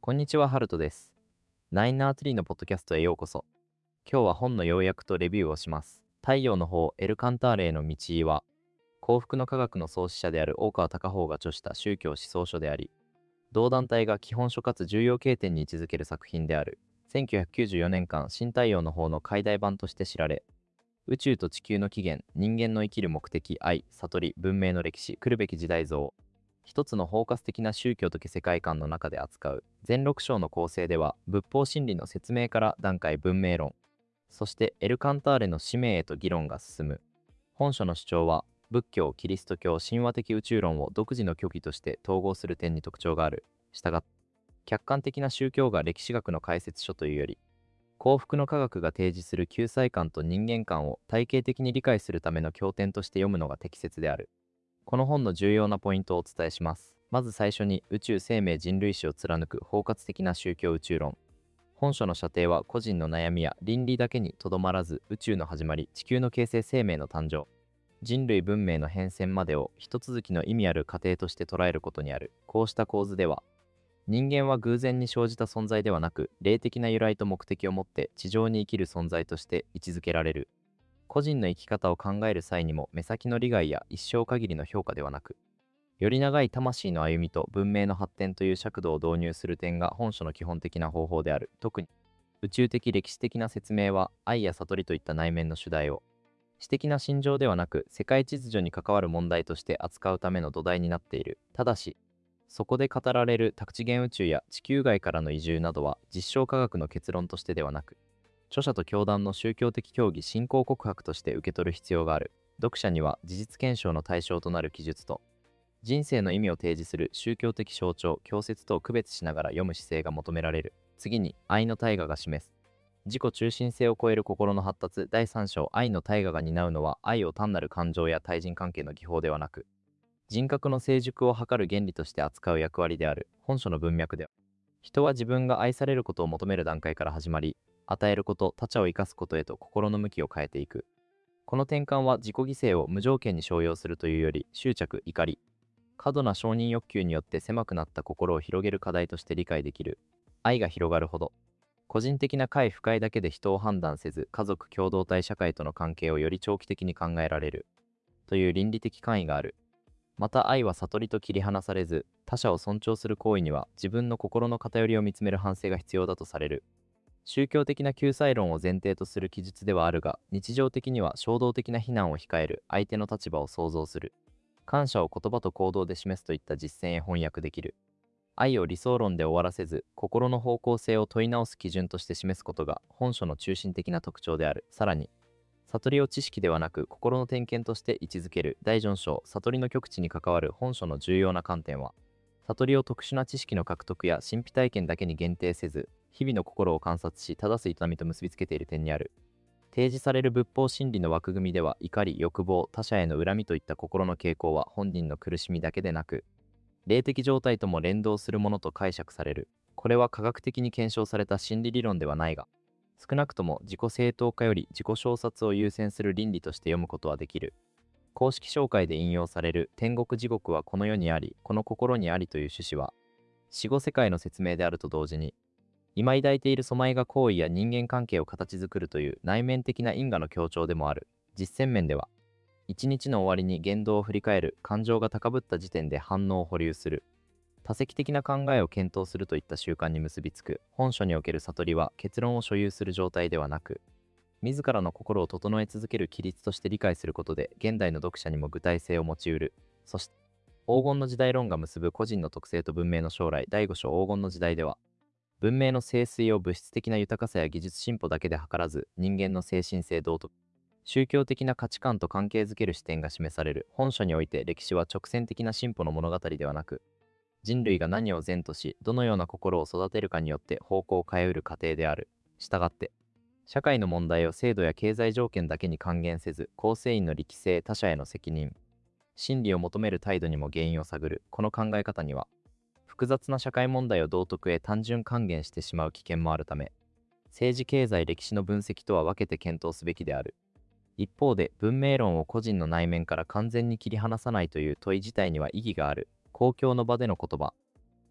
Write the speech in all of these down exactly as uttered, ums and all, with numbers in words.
こんにちは、ハルトです。ナインナーツリーのポッドキャストへようこそ。今日は本の要約とレビューをします。太陽の方、エル・カンターレへの道は、幸福の科学の創始者である大川隆法が著した宗教思想書であり、同団体が基本書かつ重要経典に位置づける作品である。せんきゅうひゃくきゅうじゅうよねんかん、新太陽の方の解題版として知られ、宇宙と地球の起源、人間の生きる目的、愛、悟り、文明の歴史、来るべき時代像を、一つの包括的な宗教的世界観の中で扱う全ろく章の構成では、仏法真理の説明から段階文明論、そしてエル・カンターレの使命へと議論が進む。本書の主張は、仏教、キリスト教、神話的宇宙論を独自の教義として統合する点に特徴がある。したがって、客観的な宗教が歴史学の解説書というより、幸福の科学が提示する救済観と人間観を体系的に理解するための経典として読むのが適切である。この本の重要なポイントをお伝えします。まず最初に、宇宙生命人類史を貫く包括的な宗教宇宙論。本書の射程は個人の悩みや倫理だけにとどまらず、宇宙の始まり、地球の形成、生命の誕生、人類文明の変遷までを一続きの意味ある過程として捉えることにある。こうした構図では、人間は偶然に生じた存在ではなく、霊的な由来と目的を持って地上に生きる存在として位置づけられる。個人の生き方を考える際にも、目先の利害や一生限りの評価ではなく、より長い魂の歩みと文明の発展という尺度を導入する点が本書の基本的な方法である。特に、宇宙的歴史的な説明は、愛や悟りといった内面の主題を、私的な心情ではなく、世界秩序に関わる問題として扱うための土台になっている。ただし、そこで語られる多次元宇宙や地球外からの移住などは、実証科学の結論としてではなく、著者と教団の宗教的教義信仰告白として受け取る必要がある。読者には事実検証の対象となる記述と、人生の意味を提示する宗教的象徴、教説とを区別しながら読む姿勢が求められる。次に、愛の大河が示す。自己中心性を超える心の発達。だいさん章、愛の大河が担うのは、愛を単なる感情や対人関係の技法ではなく、人格の成熟を図る原理として扱う役割である。本書の文脈では、人は自分が愛されることを求める段階から始まり、与えること、他者を生かすことへと心の向きを変えていく。この転換は自己犠牲を無条件に承容するというより、執着、怒り、過度な承認欲求によって狭くなった心を広げる課題として理解できる。愛が広がるほど、個人的な快不快だけで人を判断せず、家族共同体社会との関係をより長期的に考えられる。という倫理的関意がある。また愛は悟りと切り離されず、他者を尊重する行為には自分の心の偏りを見つめる反省が必要だとされる。宗教的な救済論を前提とする記述ではあるが、日常的には衝動的な非難を控える、相手の立場を想像する、感謝を言葉と行動で示すといった実践へ翻訳できる。愛を理想論で終わらせず、心の方向性を問い直す基準として示すことが本書の中心的な特徴である。さらに、悟りを知識ではなく心の点検として位置づける。だいよん章、悟りの極致に関わる本書の重要な観点は、悟りを特殊な知識の獲得や神秘体験だけに限定せず、日々の心を観察し正す営みと結びつけている点にある。提示される仏法真理の枠組みでは、怒り、欲望、他者への恨みといった心の傾向は本人の苦しみだけでなく、霊的状態とも連動するものと解釈される。これは科学的に検証された心理理論ではないが、少なくとも自己正当化より自己証察を優先する倫理として読むことはできる。公式紹介で引用される天国地獄はこの世にあり、この心にありという趣旨は、死後世界の説明であると同時に、今抱いている疎愛が行為や人間関係を形作るという内面的な因果の強調でもある。実践面では、一日の終わりに言動を振り返る、感情が高ぶった時点で反応を保留する、多席的な考えを検討するといった習慣に結びつく。本書における悟りは結論を所有する状態ではなく、自らの心を整え続ける規律として理解することで、現代の読者にも具体性を持ち得る。そして、黄金の時代論が結ぶ個人の特性と文明の将来。だいご章、黄金の時代では、文明の盛衰を物質的な豊かさや技術進歩だけで図らず、人間の精神性道徳、宗教的な価値観と関係づける視点が示される。本書において歴史は直線的な進歩の物語ではなく、人類が何を善とし、どのような心を育てるかによって方向を変えうる過程である。したがって、社会の問題を制度や経済条件だけに還元せず、構成員の力性、他者への責任、真理を求める態度にも原因を探る。この考え方には、複雑な社会問題を道徳へ単純還元してしまう危険もあるため、政治経済歴史の分析とは分けて検討すべきである。一方で、文明論を個人の内面から完全に切り離さないという問い自体には意義がある。公共の場での言葉、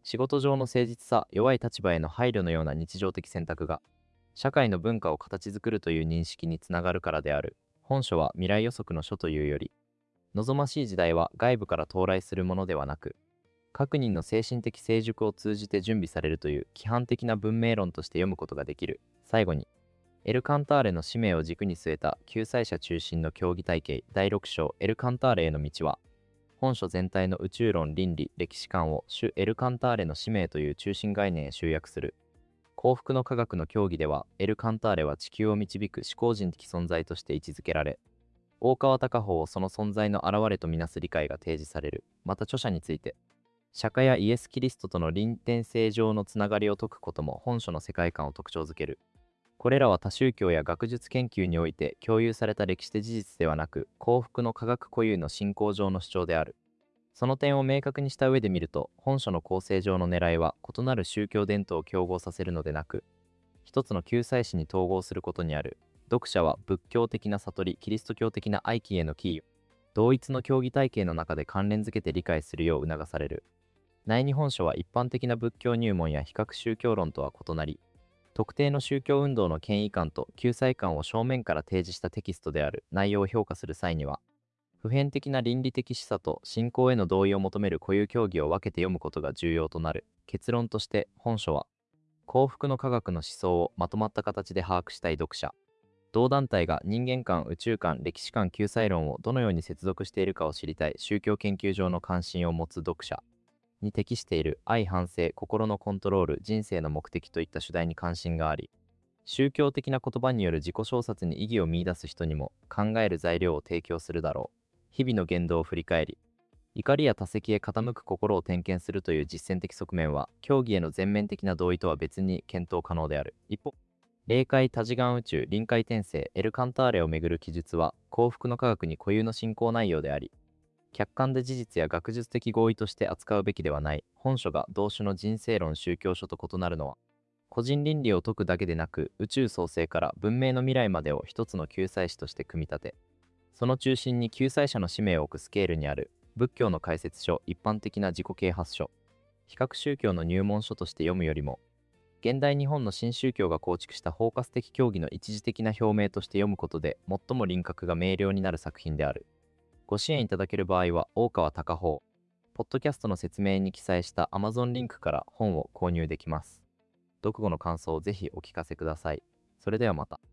仕事上の誠実さ、弱い立場への配慮のような日常的選択が、社会の文化を形作るという認識につながるからである。本書は未来予測の書というより、望ましい時代は外部から到来するものではなく、各人の精神的成熟を通じて準備されるという規範的な文明論として読むことができる。最後に、エル・カンターレの使命を軸に据えた救済者中心の競技体系だいろく章エル・カンターレへの道は、本書全体の宇宙論、倫理、歴史観を主エル・カンターレの使命という中心概念へ集約する。幸福の科学の教義では、エル・カンターレは地球を導く思考人的存在として位置づけられ、大川隆法をその存在の現れとみなす理解が提示される。また著者について、釈迦やイエス・キリストとの臨転性上のつながりを説くことも本書の世界観を特徴づける。これらは他宗教や学術研究において共有された歴史的事実ではなく、幸福の科学固有の信仰上の主張である。その点を明確にした上で見ると、本書の構成上の狙いは異なる宗教伝統を競合させるのでなく、一つの救済史に統合することにある。読者は仏教的な悟り、キリスト教的な愛機への帰依を同一の教義体系の中で関連づけて理解するよう促される。内日本書は一般的な仏教入門や比較宗教論とは異なり、特定の宗教運動の権威感と救済感を正面から提示したテキストである。内容を評価する際には、普遍的な倫理的示唆と信仰への同意を求める固有教義を分けて読むことが重要となる。結論として、本書は、幸福の科学の思想をまとまった形で把握したい読者、同団体が人間観、宇宙観、歴史観、救済論をどのように接続しているかを知りたい宗教研究上の関心を持つ読者に適している愛、反省、心のコントロール、人生の目的といった主題に関心があり、宗教的な言葉による自己小説に意義を見出す人にも考える材料を提供するだろう。日々の言動を振り返り、怒りや他責へ傾く心を点検するという実践的側面は、教義への全面的な同意とは別に検討可能である。一方、霊界、多次元宇宙、臨界転生、エル・カンターレをめぐる記述は、幸福の科学に固有の信仰内容であり、客観で事実や学術的合意として扱うべきではない。本書が同種の人生論宗教書と異なるのは、個人倫理を説くだけでなく、宇宙創生から文明の未来までを一つの救済史として組み立て、その中心に救済者の使命を置くスケールにある。仏教の解説書、一般的な自己啓発書、比較宗教の入門書として読むよりも、現代日本の新宗教が構築した包括的教義の一時的な表明として読むことで最も輪郭が明瞭になる作品である。ご支援いただける場合は、大川隆法、ポッドキャストの説明に記載した Amazon リンクから本を購入できます。読後の感想をぜひお聞かせください。それではまた。